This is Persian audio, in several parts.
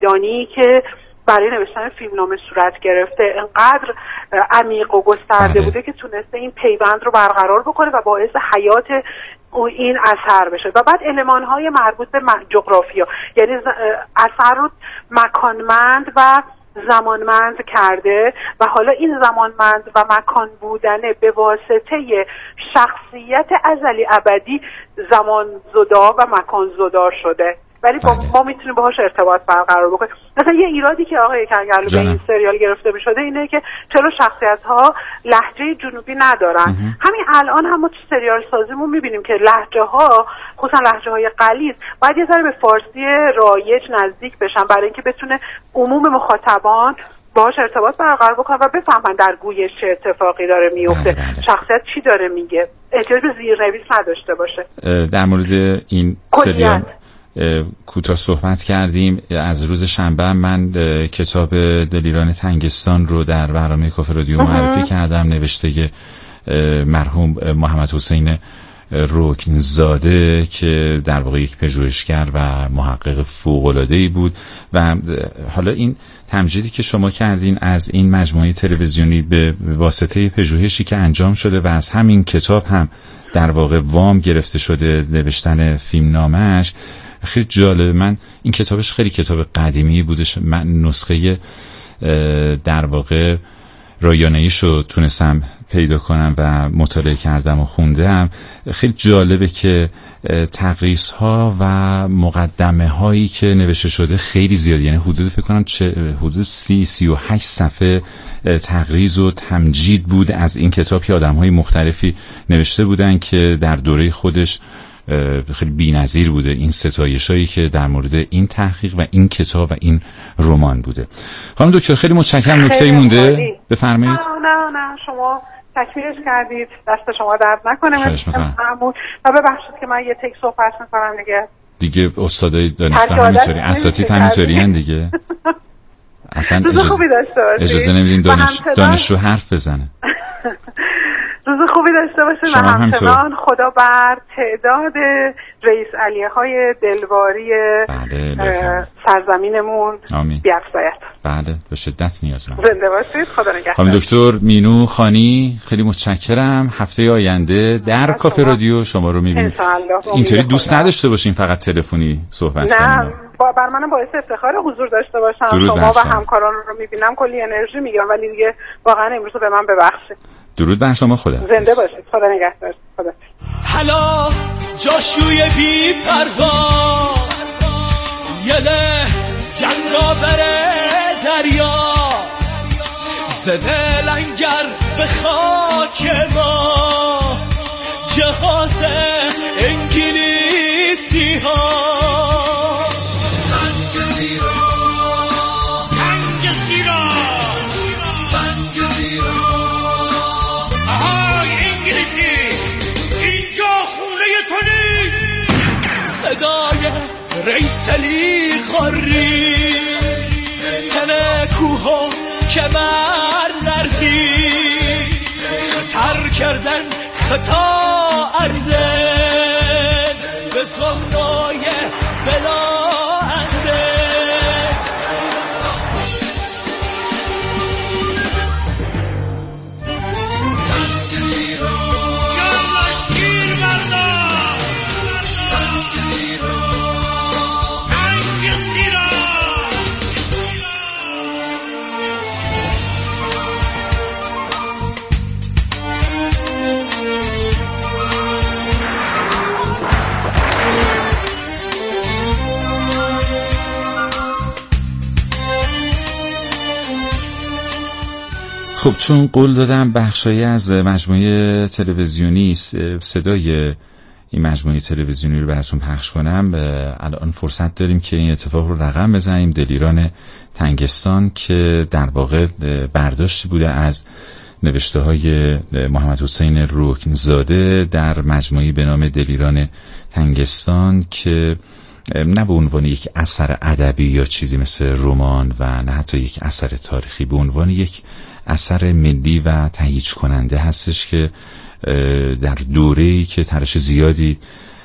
وجدانی که برای نوشتن فیلمنامه صورت گرفته انقدر عمیق و گسترده بوده که تونسته این پیوند رو برقرار بکنه و باعث حیات این اثر بشه. و بعد المان‌های مربوط به جغرافیا، یعنی اثر رو مکانمند و زمانمند کرده و حالا این زمانمند و مکان بودنه به واسطه شخصیت ازلی ابدی زمان زدا و مکان زدا شده، ولی ما میتونیم باهاش ارتباط برقرار بکنیم. مثلا یه ایرادی که آقای کنگرلو به این سریال گرفته می‌شده اینه که چرا شخصیت‌ها لهجه جنوبی ندارن. همین الان هم ما تو سریال سازیمون می‌بینیم که لهجه‌ها، خصوصا لهجه‌های غلیظ، باید یه ذره به فارسی رایج نزدیک بشن برای اینکه بتونه عموم مخاطبان باهاش ارتباط برقرار بکنن و بفهمن در گویش چه اتفاقی داره میفته، شخصیت چی داره میگه، احتیاج به زیرنویس نداشته باشه. در مورد این سریال کوتاه صحبت کردیم. از روز شنبه من کتاب دلیران تنگستان رو در برنامه کافه رادیو معرفی کردم، نوشته مرحوم محمد حسین رکنزاده که در واقع یک پژوهشگر و محقق فوق‌العاده‌ای بود. و حالا این تمجیدی که شما کردین از این مجموعه تلویزیونی به واسطه پژوهشی که انجام شده و از همین کتاب هم در واقع وام گرفته شده نوشتن فیلمنامه‌اش، خیلی جالب. من این کتابش خیلی کتاب قدیمی بودش، من نسخه در واقع رایانه‌ایشو تونستم پیدا کنم و مطالعه کردم و خوندم. خیلی جالبه که تقریص ها و مقدمه هایی که نوشته شده خیلی زیاده، یعنی حدود فکر کنم حدود 38 صفحه تقریض و تمجید بود از این کتاب که آدم های مختلفی نوشته بودن که در دوره خودش خیلی بی‌نظیر بوده این ستایشایی که در مورد این تحقیق و این کتاب و این رمان بوده. خانم دکتر خیلی متشکرم. نکته‌ای مونده بفرمایید. نه شما تکمیلش کردید، دست شما درد نکنه. ممنون و ببخشید که من یه تک صحبت می‌کنم دیگه استادای دانشگاه همینطوری، اساتید همینطورین دیگه. اصلا اجازه نمیدین دانشجو حرف بزنه. روز خوبی داشته باشید و همچنان خدا بر تعداد رئیس علیه‌های دلواری سرزمینمون بیفزاید. بله به شدت نیازمند. زنده باشید. خدا نگهدار. خانم دکتر مینو خانی خیلی متشکرم. هفته آینده در کافه رادیو شما رو می‌بینیم. اینطوری دوست نداشته باشین فقط تلفنی صحبت کنیم. نه بر منم باعث افتخار حضور داشته باشم. شما و همکاران رو می‌بینم کلی انرژی میگیرم، ولی دیگه واقعا امروز به من ببخشید. درود بر شما. خدا زنده باشید. خدا نگهدار. خدا. حالا جاشوی بی پروا یله جنگ را بره دریا زده لنگر به خاک ما جهاز انگلیسی ها صدای ریسلی غاری تن کوه و کمر لرزی خطر کردن خطا ارده به زمرای بلاهنده خب چون قول دادم بخشایی از مجموعه تلویزیونی صدای این مجموعه تلویزیونی رو براتون پخش کنم، الان فرصت داریم که این اتفاق رو رقم بزنیم. دلیران تنگستان که در واقع برداشتی بوده از نوشته های محمد حسین رکنزاده در مجموعه به نام دلیران تنگستان که نه به عنوان یک اثر ادبی یا چیزی مثل رمان و نه حتی یک اثر تاریخی، به عنوان یک اثر ملی و تهییج کننده هستش که در دوره‌ای که تلاش زیادی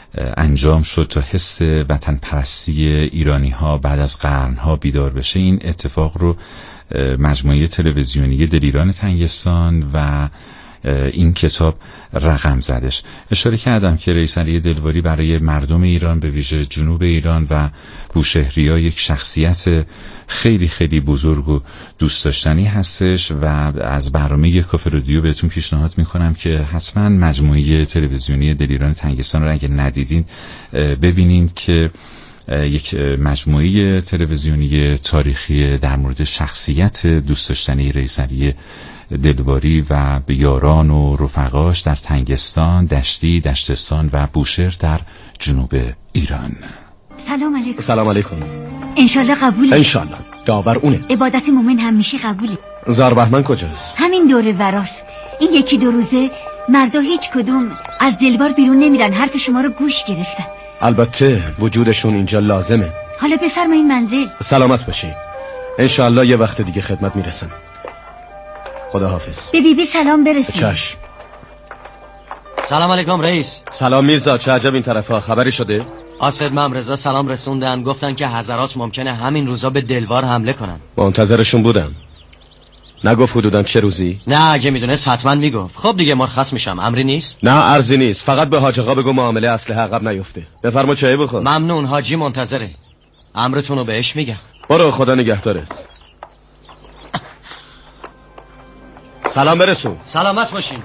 انجام شد تا حس وطن پرستی ایرانی ها بعد از قرنها بیدار بشه. این اتفاق رو مجموعه تلویزیونی دلیران تنگستان و این کتاب رقم زدش. اشاره کردم که رئیس علی دلواری برای مردم ایران به ویژه جنوب ایران و بوشهری‌ها یک شخصیت خیلی خیلی بزرگ و دوست داشتنی هستش و از برنامه کافه رادیو بهتون پیشنهاد میکنم که حتما مجموعه تلویزیونی دلیران تنگستان رو اگه ندیدین ببینید که یک مجموعه تلویزیونی تاریخی در مورد شخصیت دوست داشتنی رئیس علی دلواری و یاران و رفقاش در تنگستان، دشتی، دشتستان و بوشهر در جنوب ایران. سلام علیکم. سلام علیکم. انشالله قبوله. انشالله. داور اونه. عبادت مومن همیشه قبوله. زار بهمن کجاست؟ همین دور وراست. این یکی دو روزه مردا هیچ کدوم از دلوار بیرون نمیرن، حرف شما رو گوش گرفتن. البته وجودشون اینجا لازمه. حالا بفرمایید منزل. سلامت باشی. انشالله یه وقت دیگه خدمت میرسم. خدا حافظ. به بیبی سلام برسید. چشم. سلام علیکم رئیس. سلام میرزا، چه عجب این طرفا، خبری شده؟ آسد ممرزا سلام رسوندن، گفتن که حضرات ممکنه همین روزا به دلوار حمله کنن. منتظرشون بودم. نگفت حدوداً چه روزی؟ نه اگه میدونست حتما میگفت. خب دیگه مرخص میشم، امری نیست؟ نه ارزی نیست، فقط به حاج آقا بگو معامله اسلحه عقب نیفته. بفرما چای بخور. ممنون، حاجی منتظره. امرتون رو بهش میگم. برو، خدا نگهدارت. سلام برسون. سلامت باشین.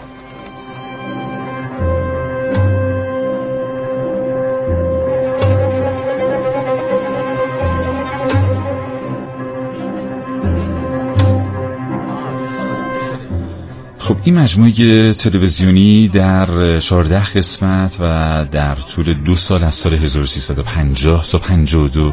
خب این مجموعه تلویزیونی در 14 قسمت و در طول 2 سال از سال 1350 تا 52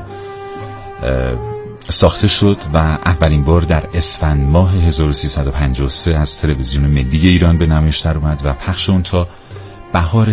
ساخته شد و اولین بار در اسفند ماه 1353 از تلویزیون ملی ایران به نمایش در اومد و پخش اون تا بهار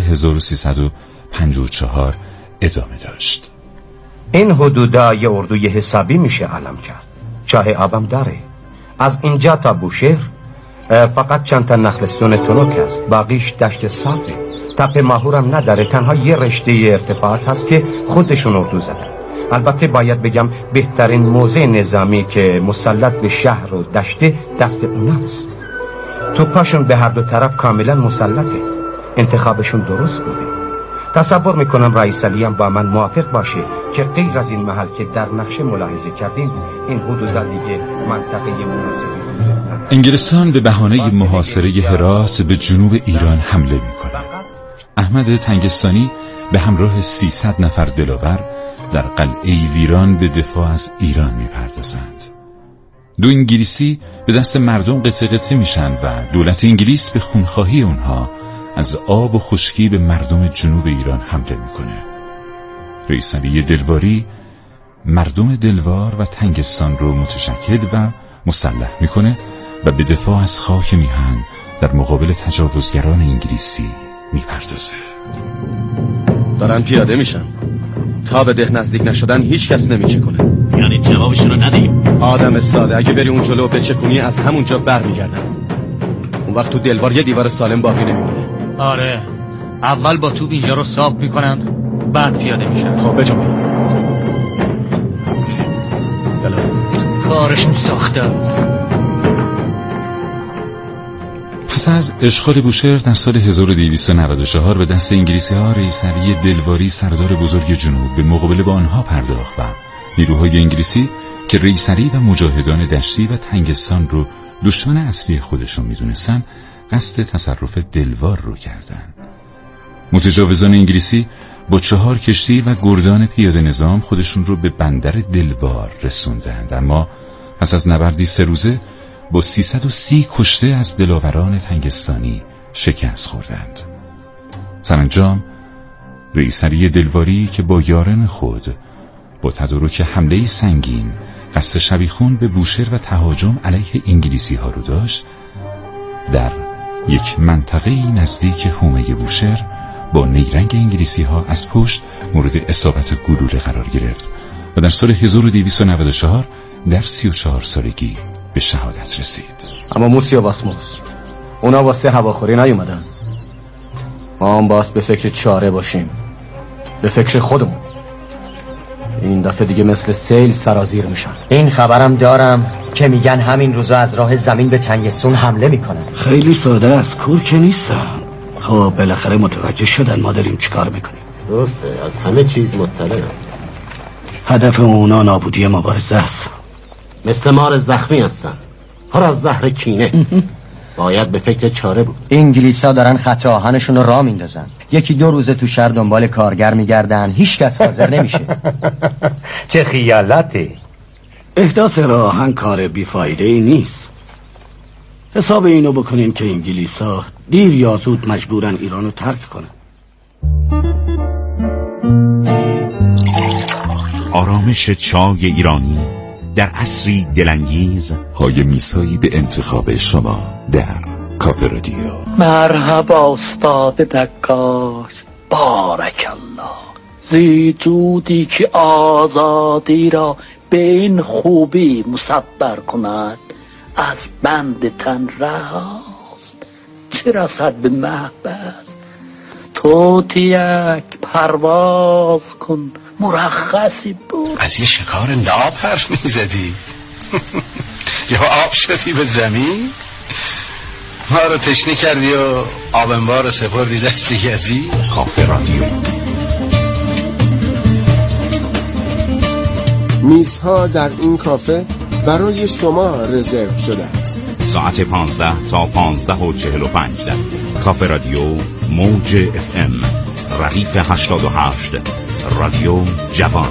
1354 ادامه داشت. این حدودا یه اردوی حسابی میشه علم کرد. چاه آبم داره. از اینجا تا بوشهر فقط چند تا نخلستون تنک است، باقیش دشت صافه. تپه ماهورم نداره، تنها یه رشته ارتفاعات هست که خودشون اردو زدن. البته باید بگم بهترین موضع نظامی که مسلط به شهر و دشته دست اوناست. توپاشون به هر دو طرف کاملا مسلطه. انتخابشون درست بوده. تصور میکنم رئیس علی هم با من موافق باشه که غیر از این محل که در نقشه ملاحظه کردیم، این حدودا دیگه منطقه مناسبی. انگلستان به بهانه محاصره هرات به جنوب ایران حمله میکنه. احمد تنگستانی به همراه 300 نفر دلاور در قلعه ویران به دفاع از ایران میپردازند. 2 انگلیسی به دست مردم قطعه میشن و دولت انگلیس به خونخواهی اونها از آب و خشکی به مردم جنوب ایران حمله میکنه. رئیس علی دلواری مردم دلوار و تنگستان رو متشکل و مسلح میکنه و به دفاع از خاک میهن در مقابل تجاوزگران انگلیسی میپردازه. دارن پیاده میشن. تا به ده نزدیک نشدن هیچ کس نمیچه کنه. یعنی جوابشون رو ندیم؟ آدم ساده، اگه بری اون جلو بچکونی از همونجا برمیگردن. اون وقت تو دلوار یه دیوار سالم باقی نمیمونه. آره، اول با توپ اینجا رو صاف میکنن، بعد پیاده میشن. خب بجا یلا. کارشون ساخته است. پس از اشغال بوشهر در سال 1294 به دست انگلیسی ها رئیس علی دلواری سردار بزرگ جنوب به مقابله با آنها پرداخت و نیروهای انگلیسی که رئیس علی و مجاهدان دشتی و تنگستان رو دشمن اصلی خودشون میدونستن قصد تصرف دلوار رو کردند. متجاوزان انگلیسی با 4 کشتی و گردان پیاده نظام خودشون رو به بندر دلوار رسوندند، اما پس از نبردی 3 روزه با 330 کشته از دلاوران تنگستانی شکست خوردند. سرانجام رئیس علی دلواری که با یاران خود با تدارک حمله سنگین قصد شبیخون به بوشهر و تهاجم علیه انگلیسی ها رو داشت، در یک منطقه نزدیک حومه بوشهر با نیرنگ انگلیسی ها از پشت مورد اصابت گلوله قرار گرفت و در سال 1294 در 34 سالگی به شهادت رسید. اما موسی و واسموس اونا واسه هواخوری نیومدن. ما هم باز به فکر چاره باشیم. به فکر خودمون. این دفعه دیگه مثل سیل سرازیر میشن. این خبرم دارم که میگن همین روزا از راه زمین به تنگستون حمله میکنن. خیلی ساده است، کور که نیستم. خب بالاخره متوجه شدن ما داریم چیکار میکنیم. درسته، از همه چیز مطلعم. هدف اونا نابودی مبارزه است. مثل مار زخمی هستن، پر از زهر کینه. باید به فکر چاره بود. انگلیسا دارن خط آهنشون رو راه میندازن. 1-2 روزه تو شهر دنبال کارگر میگردن، هیچ کس حاضر نمیشه. چه خیالاتی. احداث راه آهن کار بیفایده ای نیست. حساب اینو بکنیم که انگلیسا دیر یا زود مجبورن ایرانو ترک کنن. آرامش چای ایرانی در عصری دلانگیز، های میسایی به انتخاب شما در کافه رادیو. مرحبا استاد نقاش، بارک الله. زی جودی که آزادی را به این خوبی مصبر کند، از بند تن رهاست. چه رسد به محبس، توتیک پرواز کن، مرخصی بود. از یه شکار ناب حرف میزدی؟ یا آب شدی به زمین؟ ما رو تشنه کردی و آب انبار رو سپردی دست گزی؟ کافه رادیو. میزها در این کافه برای شما رزرو شده است. ساعت 15 تا 15:45 کافه رادیو موج FM ردیف 88 رادیو جوان.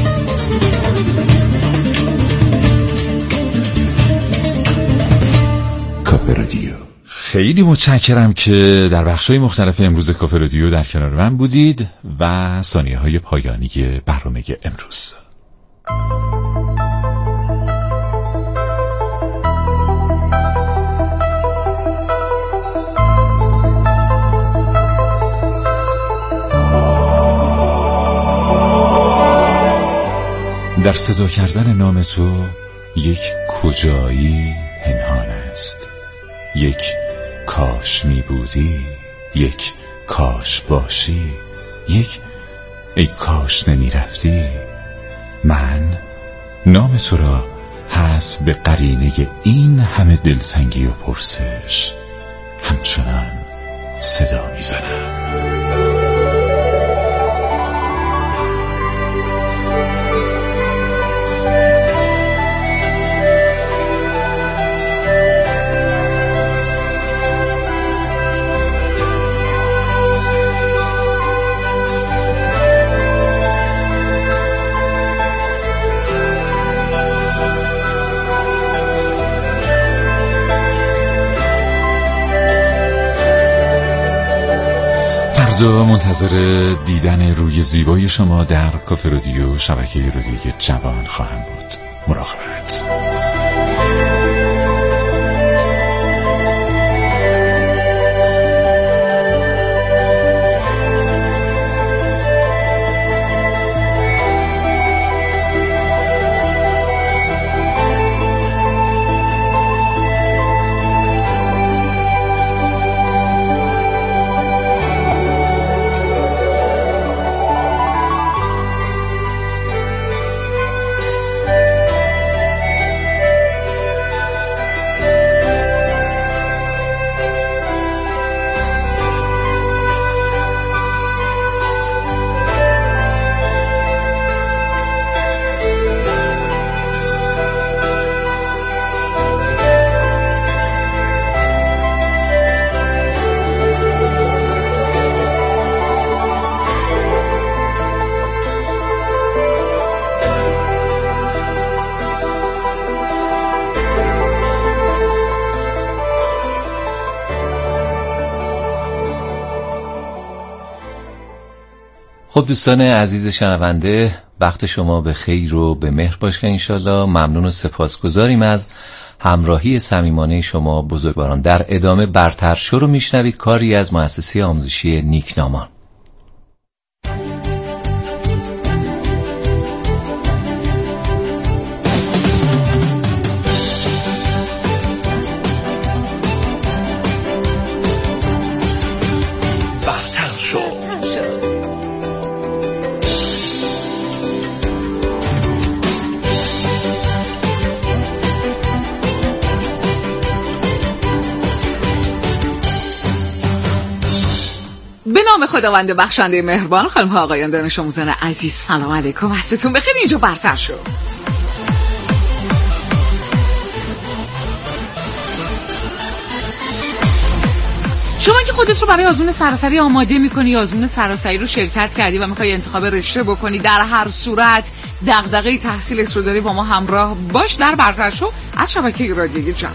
کافه رادیو. خیلی متشکرم که در بخش‌های مختلف امروز کافه رادیو در کنار من بودید و ثانیه‌های پایانی برنامه امروز. در صدا کردن نام تو یک کجایی پنهان است. یک کاش می بودی، یک کاش باشی، یک ای کاش نمی رفتی. من نام تو را حذف به قرینه این همه دلتنگی و پرسش همچنان صدا می زنم. فردا منتظر دیدن روی زیبای شما در کافه رادیو شبکه رادیوی جوان خواهم بود. مراقبت. خب دوستان عزیز شنونده، وقت شما به خیر و به مهر باشه انشالله. ممنون و سپاسگزاریم از همراهی صمیمانه شما بزرگواران. در ادامه برتر شو رو میشنوید، کاری از مؤسسه آموزشی نیکنامان. نام خداوند بخشنده مهربان. خانم ها آقایان دانش آموزان عزیز سلام علیکم، وقتتون بخیر. اینجا برتر شو. شما که خودت رو برای آزمون سراسری آماده میکنی، آزمون سراسری رو شرکت کردی و میخوای انتخاب رشته بکنی، در هر صورت دغدغه تحصیلت رو داری، با ما همراه باش در برتر شو از شبکه رادیویی جوان.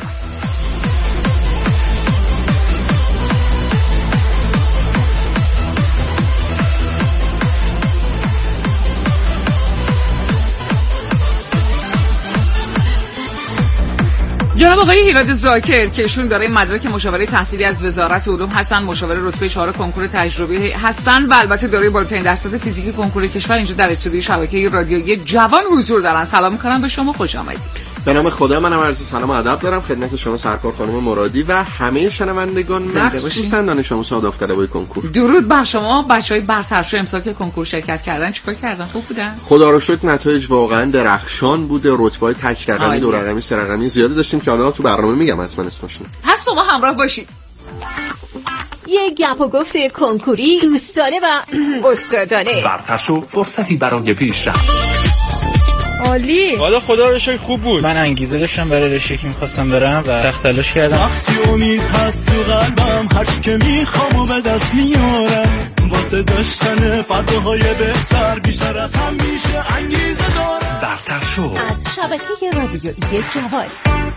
جناب آقای هیراد زاکر که ایشون دارای مدرک مشاوره تحصیلی از وزارت علوم هستن، مشاور رتبه 4 کنکور تجربی هستن و البته دارای بالاترین درصد فیزیک کنکور کشور اینجا در استودیوی شبکه رادیویی جوان حضور دارن. سلام می‌کنم به شما، خوش آمدید. به نام خدا، منم عرض سلام و ادب دارم خدمت شما سرکار خانم مرادی و همه شنوندگان، مخصوصا دانش آموزان داوطلبای کنکور. درود بر شما. بچهای برترشو امسال که کنکور شرکت کردن چیکار کردن؟ خوب بودن؟ خدا رو شکر نتایج واقعا درخشان بوده. رتبه‌های تک رقمی، دو رقمی، سه رقمی زیاد داشتیم که حالا تو برنامه میگم حتما اسمشون. پس با ما همراه باشید. یه گپ و گفت کنکوری دوستانه و استادانه. برترشو فرصتی برای پیشرفت. عالی. والا خدا رو شکر خوب بود. من انگیزه داشتم برای رشته که می‌خواستم برم و سخت تلاش کردم. وقتی امید هست تو قلبم، هر چی که میخوام و به دست میارم، واسه داشتن فرداهای بهتر بیشتر از همیشه انگیزه دارم. برترشو از شبکه رادیویی جوان.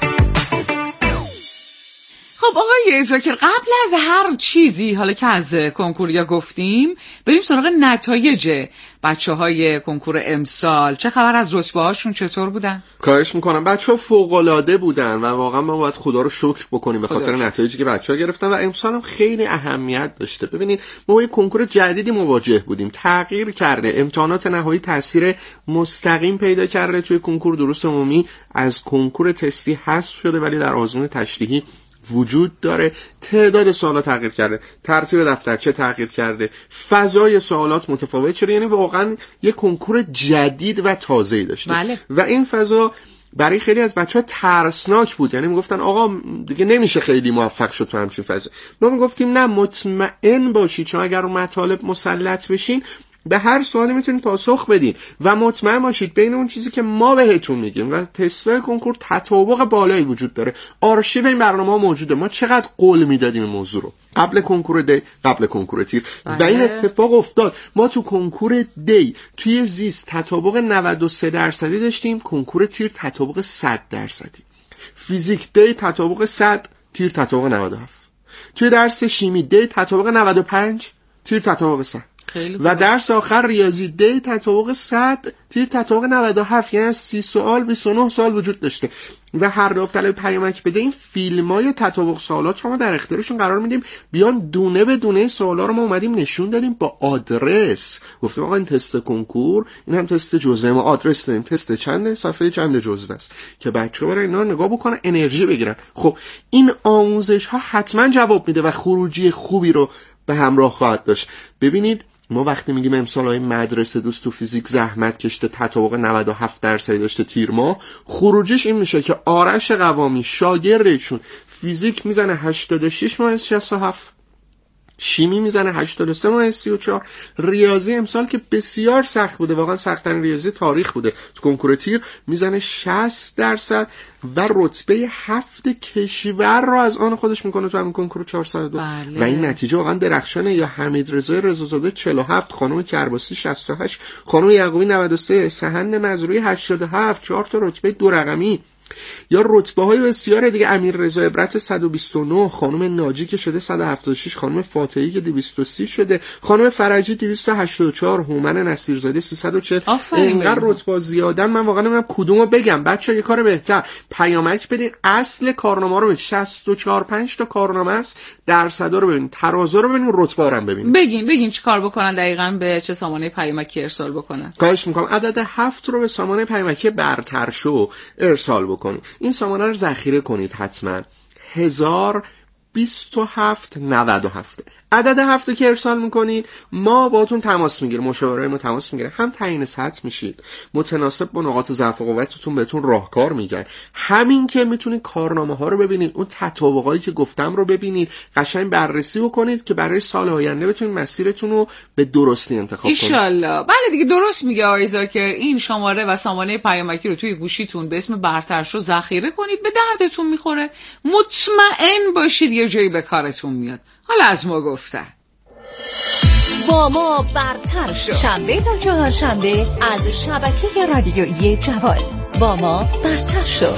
خب آقای زاکر، قبل از هر چیزی حالا که از کنکوریا گفتیم، بریم سراغ نتایج بچه‌های کنکور امسال. چه خبر از رتبه‌هاشون، چطور بودن؟ خواهش میکنم. بچه‌ها فوق‌العاده بودن و واقعا ما باید خدا رو شکر بکنیم به خاطر نتایجی که بچه‌ها گرفتن و امسال هم خیلی اهمیت داشته. ببینید ما با یک کنکور جدیدی مواجه بودیم، تغییر کرده، امتحانات نهایی تاثیر مستقیم پیدا کرده توی کنکور دروس عمومی، از کنکور تستی حذف شده ولی در آزمون تشریحی وجود داره. تعداد سوالات تغییر کرده، ترتیب دفترچه تغییر کرده، فضای سوالات متفاوت شده، یعنی واقعا یک کنکور جدید و تازه‌ای داشته. بله. و این فضا برای خیلی از بچه‌ها ترسناک بود، یعنی میگفتن آقا دیگه نمیشه خیلی موفق شد تو همچین فضا. ما میگفتیم نه، مطمئن باشید چون اگر رو مطالب مسلط بشین به هر سوالی میتونید پاسخ بدین و مطمئن باشید بین اون چیزی که ما بهتون میگیم و تستای کنکور تطابق بالایی وجود داره. آرشیو این برنامه‌ها موجوده. ما چقدر قول میدادیم این موضوع رو قبل کنکور دی، قبل کنکور تیر و این اتفاق افتاد. ما تو کنکور دی توی زیست تطابق 93% داشتیم، کنکور تیر تطابق 100%. فیزیک دی تطابق 100، تیر تطابق 97. توی درس شیمی دی تطابق 95، تیر تطابق 100. و درس آخر ریاضی دی تطابق 100، تیر تطابق 97. یعنی 30 سوال 29 سال وجود داشته و هر داوطلب پیامک بده این فیلمای تطابق سوالات رو ما در اختیارشون قرار میدیم، بیان دونه به دونه سوالا رو ما اومدیم نشون دادیم با آدرس. گفتیم آقا این تست کنکور، این هم تست جزوه، ما آدرس دادیم، تست چنده، صفحه چند جزوه است که بچه‌ها برای اینا نگاه بکنن، انرژی بگیرن. خب این آموزش ها حتما جواب میده و خروجی خوبی رو به همراه خواهد داشت. ببینید ما وقتی میگیم امسالای مدرسه دوست تو فیزیک زحمت کشته، تطابق 97% داشته تیر ماه، خروجیش این میشه که آرش قوامی شاگردشون فیزیک میزنه 86 ماه 67، شیمی میزنه 83 ماه 34، ریاضی امسال که بسیار سخت بوده، واقعا سخت‌ترین ریاضی تاریخ بوده تو کنکور تیر، میزنه 60% و رتبه 7 کشور رو از آن خودش میکنه تو همین کنکور 402. و این نتیجه واقعا درخشانه. یا حمید رضا رضازاده 47، خانم کرباسی 68، خانم یعقوبی 93، سهند مزروعی 87، 4 تا رتبه 2 رقمی. یا رتبه های بسیار دیگه، امیر رضا عبرت 129، خانم ناجی که شده 176، خانم فاتحی که 230 شده، خانم فرجی 284، هومن نصیرزاده 340. اینقدر رتبه زیادن من واقعا نمیدونم کدومو بگم. بچه‌ها یه کار بهتر پیامک بدین، اصل کارنامه رو ببین، 64-5 تا کارنامه است، درصدا رو ببین، ترازو رو ببین، رتبه رو هم ببین. بگین چیکار بکنن دقیقاً، به چه سامانه پیامکی ارسال بکنن؟ خواهش می‌کنم عدد 7 رو به سامانه پیامکی برترشو ارسال بکنید. این سامانه رو ذخیره کنید حتما. 1000 2797. عدد 7 رو که ارسال میکنید ما باهاتون تماس میگیریم، مشاوره ما تماس میگیره، هم تعیین سطح میشید، متناسب با نقاط ضعف و قوتتون بهتون راهکار میگن، همین که میتونید کارنامه ها رو ببینید، اون تطابقایی که گفتم رو ببینید، قشنگ بررسی بکنید که برای سال آینده بتونید مسیرتون رو به درستی انتخاب کنید. ان شاءالله. بله دیگه درست میگه آقای زاکر. این شماره و سامانه پیامکی رو توی گوشیتون به اسم برترشو ذخیره کنید، به دردتون میخوره، مطمئن باشید یه جایی به کارتون میاد. حالا از ما گفتن با ما برتر شو، شنبه تا چهارشنبه از شبکه رادیویی جواد. با ما برتر شو.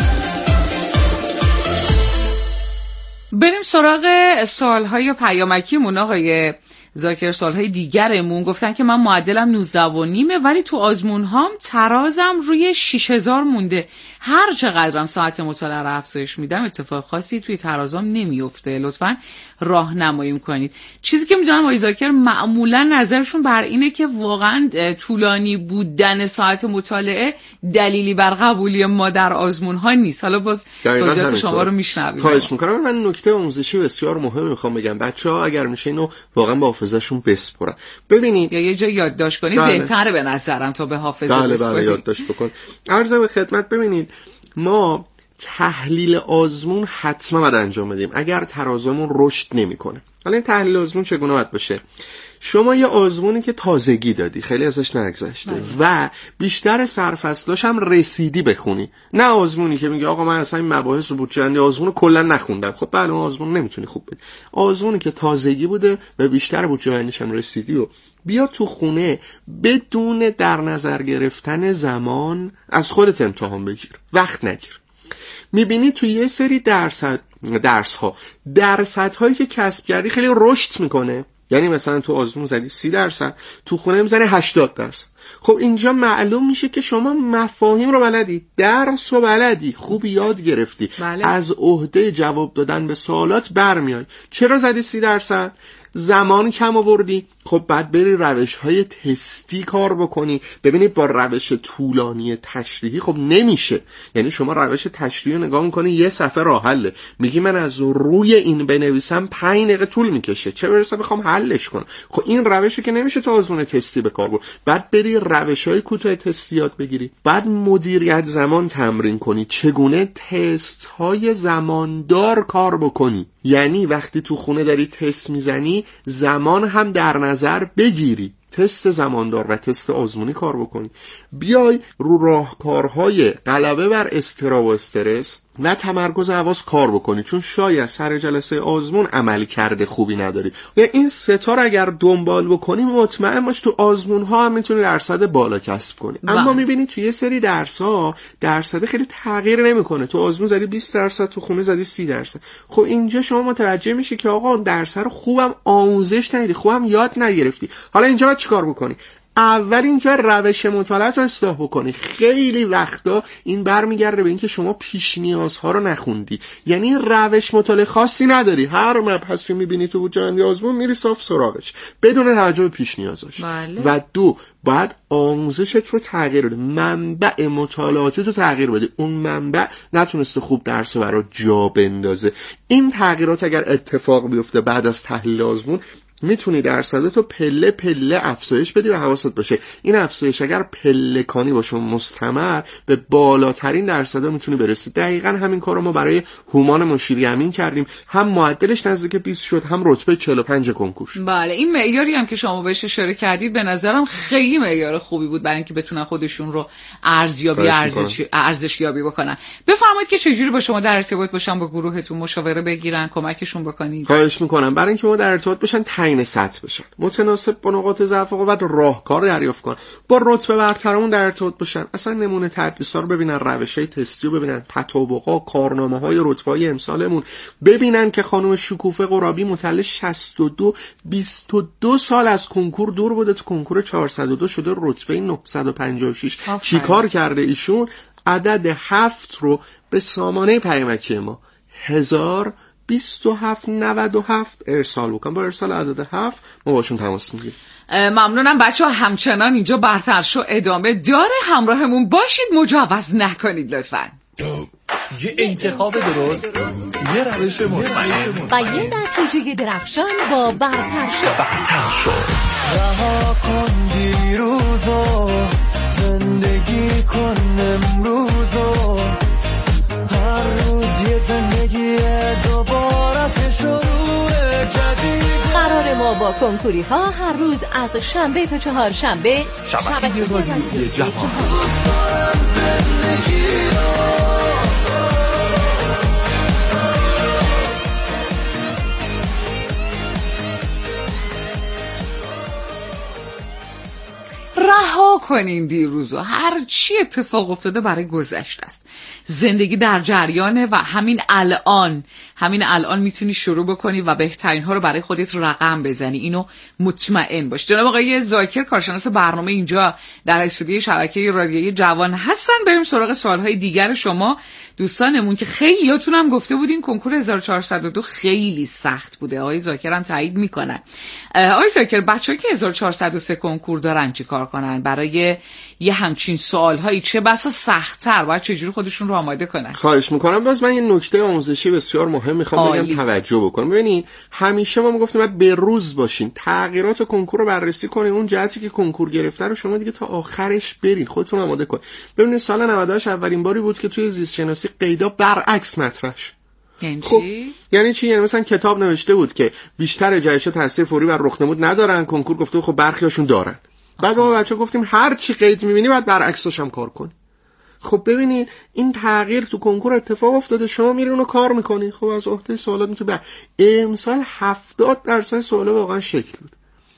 بریم سراغ سوالهای پیامکیمون. آقای زاکر سوالهای دیگرمون گفتن که من معدلم 19.5 ولی تو آزمونهام ترازم روی 6000 مونده، هر چقدرم ساعت مطالعه رو افزایش میدم اتفاق خاصی توی ترازم نمیفته، لطفاً راهنمایی کنید. چیزی که میدونم آقای زاکر معمولا نظرشون بر اینه که واقعا طولانی بودن ساعت مطالعه دلیلی بر قبولی ما در آزمونها نیست. حالا باز توضیحات شما رو میشنویم. خواهش میکنم. من نکته آموزشی بسیار مهمی میخوام بگم، بچه‌ها اگر میشه اینو واقعا با حافظه‌شون بسپرن. ببینید یا یه جای یادداشت کنید بهتره به نظرم تا به حافظه بسپرید. بله یادداشت بکن. عرض به خدمت، ببینید ما تحلیل آزمون حتما باید انجام بدیم اگر ترازمون رشد نمیکنه. حالا این تحلیل آزمون چگونه باید باشه؟ شما یه آزمونی که تازگی دادی، خیلی ازش نگذشته و بیشتر سرفصلاش هم رسیدی بخونی، نه آزمونی که میگه آقا من اصلا این مباحث رو بودجه‌بندی آزمون کلا نخوندم. خب بله اون آزمون نمیتونی خوب بدی. آزمونی که تازگی بوده و بیشتر بودجه‌بندیش هم رسیدی و بیا تو خونه بدون در نظر گرفتن زمان از خودت امتحان بگیر، وقت نگیر. میبینی توی یه سری درصدهایی که کسب کردی خیلی رشد میکنه، یعنی مثلا تو آزمون زدی 30%، تو خونه میزنی 80%. خب اینجا معلوم میشه که شما مفاهیم رو بلدی، درس رو بلدی، خوب یاد گرفتی. بله. از عهده جواب دادن به سوالات برمیای. چرا زدی 30%؟ زمان کم آوردی. خب بعد بری روش‌های تستی کار بکنی. ببینید با روش طولانی تشریحی خب نمیشه. یعنی شما روش تشریحی رو نگاه میکنی یه صفحه راه حله، میگی من از روی این بنویسم 5 دقیقه طول میکشه، چه برسه بخوام حلش کنم. خب این روشی که نمیشه تو آزمون تستی به کار ببری. بعد بری روش‌های کوتاه تستی یاد بگیری. بعد مدیریت زمان تمرین کنی، چگونه تست‌های زماندار کار بکنی. یعنی وقتی تو خونه داری تست میزنی زمان هم در نظر بگیری، تست زماندار و تست آزمونی کار بکنی. بیای رو راهکارهای غلبه بر اضطراب و استرس و تمرکز حواس کار بکنی، چون شاید سر جلسه آزمون عمل کرده خوبی نداری. و این ستا رو اگر دنبال بکنی مطمئن باش تو آزمون ها هم میتونی درصد بالا کسب کنی. اما میبینی توی یه سری درس ها درصد خیلی تغییر نمیکنه. تو آزمون زدی 20%، تو خونه زدی 30%. خب اینجا شما متوجه میشی که آقا درس رو خوبم آموزش ندیدی، خوبم یاد نگرفتی. حالا اینجا باید چیکار بکنی؟ اول اینکه روش مطالعه رو اصلاح بکنی. خیلی وقتا این برمیگرده به اینکه شما پیش نیازها رو نخوندی، یعنی روش مطالعه خاصی نداری، هر مبحثی میبینی تو بودجه‌بندی آزمون میری صاف سراغش بدون توجه به پیش نیازش. بله. و دو، باید آموزشت رو تغییر بده، منبع مطالعاتت رو تغییر بده. اون منبع نتونسته خوب درس رو برای جا بندازه. این تغییرات اگر اتفاق بیفته بعد از تحلیل آزمون میتونی درصدتو پله پله افزایش بدی و حواست باشه این افزایش اگر پلکانی باشه مستمر به بالاترین درصدا میتونی برسی. دقیقاً همین کارو ما برای هومان مشیری امین کردیم، هم معدلش نزدیک 20 شد، هم رتبه 45 کنکور. بله این معیاری هم که شما بهش اشاره کردید به نظرم خیلی معیار خوبی بود برای اینکه بتونن خودشون رو ارزشیابی بکنن. بفرمایید که چجوری با شما در ارتباط باشن، با گروهتون مشاوره بگیرن، کمکشون بکنید. خواهش میکنم. برای اینکه ما در ارتباط باشن تعیین سطح بشن، متناسب با نقاط ضعف و قوت راهکار دریافت کنن، با رتبه برترمون در ارتباط باشن، اصلا نمونه تدریس‌ها رو ببینن، روش‌های تستی رو ببینن، تطابق‌ها، کارنامه‌های رتبه‌های امسالمون ببینن که خانم شکوفه قرابی متولد 62 22 سال از کنکور دور بوده، تو کنکور 402 شده رتبه 956. چیکار کرده ایشون؟ عدد 7 رو به سامانه پیامکی ما 102797 ارسال بکن. با ارسال عدد 7 ما باشون تماس میگیریم. ممنونم بچه‌ها. همچنان اینجا برتر شو ادامه داره، همراهمون باشید، مجوز نکنید لطفاً. یه انتخاب درست، یه روش مطمئن و یه نتیجه درخشان با برتر شو. رها کن دیروزو، زندگی کن امروزو، هر روز یه زندگی دوباره شروع جدید. قرار ما با کنکوری ها هر روز از شنبه تا چهارشنبه شبکه رادیویی جوان. رها کنین دیروزو، هر چی اتفاق افتاده برای گذشته است. زندگی در جریانه و همین الان میتونی شروع بکنی و بهترین ها رو برای خودت رقم بزنی. اینو مطمئن باش. جناب آقای ذاکر کارشناس برنامه اینجا در استودیوی شبکه رادیویی جوان هستن. بریم سراغ سوالهای دیگر شما دوستانمون که خیلیاتون هم گفته بودین کنکور 1402 خیلی سخت بوده. آقای ذاکر هم تایید میکنن. آقای ذاکر، بچه‌ها که 1403 کنکور دارن چی کار کنن برای یه همچین سوالهایی؟ چه بسا سخت‌تر باید چجوری خودشون رو آماده کنن؟ خواهش میکنم. باز من یه نکته آموزشی بسیار مهم میخوام بگم، توجه بکنم. ببینید همیشه ما میگفتیم باید به روز باشین، تغییرات کنکور رو بررسی کنین، اون جهتی که کنکور گرفته رو شما دیگه تا آخرش برین، خودتون آماده کنین. ببینید سال 98 اولین باری بود که توی زیست شناسی قیدا برعکس مطرح شد. خب یعنی چی؟ یعنی مثلا کتاب نوشته بود که بیشتر جهش‌ها تاثیر فوری بر رخنمود ندارن، کنکور گفته خب برخیاشون دارن. بعد ما بچه‌ها گفتیم هر چی قید می‌بینی باید برعکسش هم کار کنی. خب ببینید این تغییر تو کنکور اتفاق افتاده، شما میری اونو کار می‌کنی. خب از عهده سوالات میتونی امسال 70% سوالا واقعا شکل بود.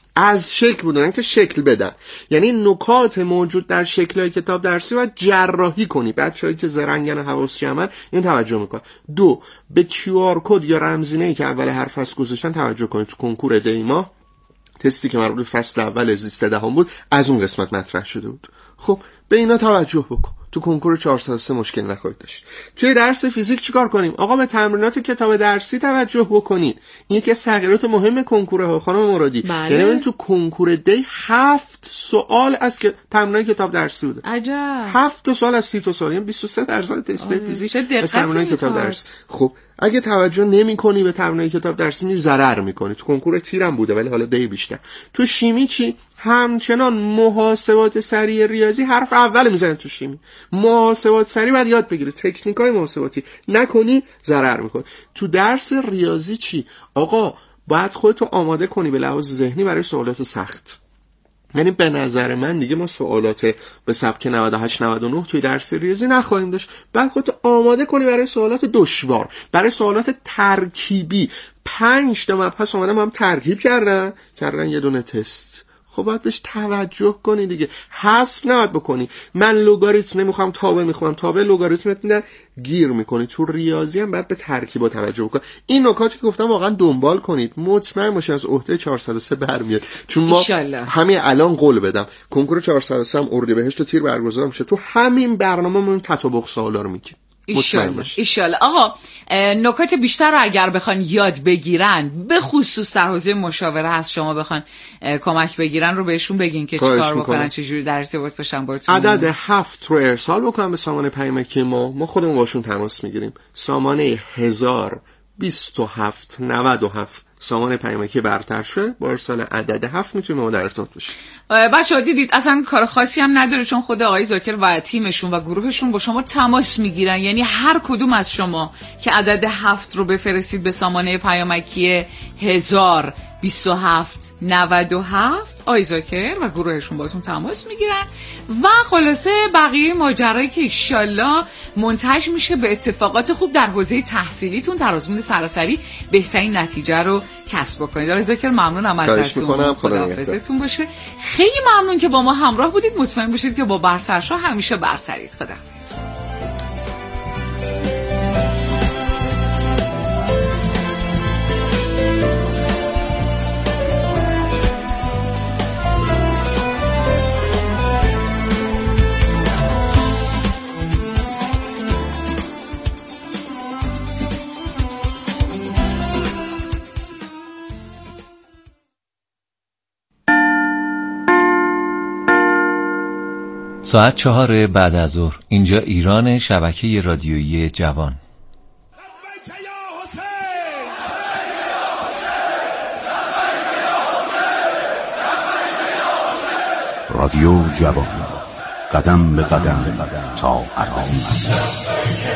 از شکل بودن که شکل بدن، یعنی نکات موجود در شکل‌های کتاب درسی باید جراحی کنی. بچه‌هایی که زرنگن و حواس جمعن این توجه میکنن. 2 به QR کد یا رمزینه‌ای که اول حرف از گذاشتن توجه کنید. تو کنکور دیما تستی که مربوط به فصل اول زیست دهم بود از اون قسمت مطرح شده بود. خب به اینا توجه بکن. تو کنکور 403 مشکل نخواهید داشت. توی درس فیزیک چیکار کنیم؟ آقا به تمرینات کتاب درسی توجه بکنید. این یکی از تغییرات مهم کنکوره ها خانم مرادی. یعنی ببین تو کنکور دی 7 سوال از که تمرینات کتاب درسی بوده. عجب. 7 سوال از 30 سوال، یعنی 23% تست فیزیک از تمرینات کتاب درسی. خب اگه توجه نمی‌کنی به تمرینات کتاب درسی میری ضرر می‌کنی. تو کنکور تیرم بوده ولی حالا دی بیشتر. تو شیمی چی؟ همچنان محاسبات سریع ریاضی حرف اول میزنن تو شیمی. محاسبات سریع باید یاد بگیری، تکنیکای محاسباتی نکنی ضرر میکنی. تو درس ریاضی چی؟ آقا باید خودتو آماده کنی به لحاظ ذهنی برای سوالات سخت. یعنی به نظر من دیگه ما سوالات به سبک 98 99 توی درس ریاضی نخواهیم داشت. بعد خودتو آماده کنی برای سوالات دشوار، برای سوالات ترکیبی. 5 تا مبحث اومدن هم ترکیب کردن یه دونه تست. خب باید بهش توجه کنی دیگه، حذف نباید بکنی. من لگاریتم نمیخوام، تابع میخوام، تابع لگاریتمت میدن گیر میکنی. تو ریاضی هم باید به ترکیبات توجه بکن. این نکاتی که گفتم واقعا دنبال کنید، مطمئن باشید از عهده 403 برمیاد. چون ما همین الان قول بدم کنکور 403 هم اردیبهشت و تیر برگزار میشه، تو همین برنامه‌مون تطابق سوالا رو میگیم. ایشالله. آقا نکات بیشتر رو اگر بخوان یاد بگیرن، به خصوص در حوزه مشاوره از شما بخوان کمک بگیرن، رو بهشون بگین که چیکار بکنن، چجوری در ارتباط باشن باهاتون. عدد 7 رو ارسال بکنن به سامانه پیامکی ما خودمون باشون تماس میگیریم. سامانه 102797 سامان پیامکی برتر شده، با ارسال عدد 7 میتونیم ما در ارتباط باشیم. بچه‌ها دیدید اصلا کار خاصی هم نداره، چون خود آقای ذاکر و تیمشون و گروهشون با شما تماس میگیرن. یعنی هر کدوم از شما که عدد 7 رو بفرستید به سامانه پیامکی 102797 آقای ذاکر و گروهشون باهاتون تماس میگیرن و خلاصه بقیه ماجرایی که انشالله منتهی میشه به اتفاقات خوب در حوزه تحصیلیتون، در آزمون سراسری بهترین نتیجه رو کسب بکنید. آقای ذاکر ممنونم ازتون، خداحافظتون باشه. خیلی ممنون که با ما همراه بودید. مطمئن باشید که با برترشا همیشه برترید. خداحافظ. ساعت 4 بعد از ظهر. اینجا ایران، شبکه رادیویی جوان. رادیو جوان، قدم به قدم تا عقب.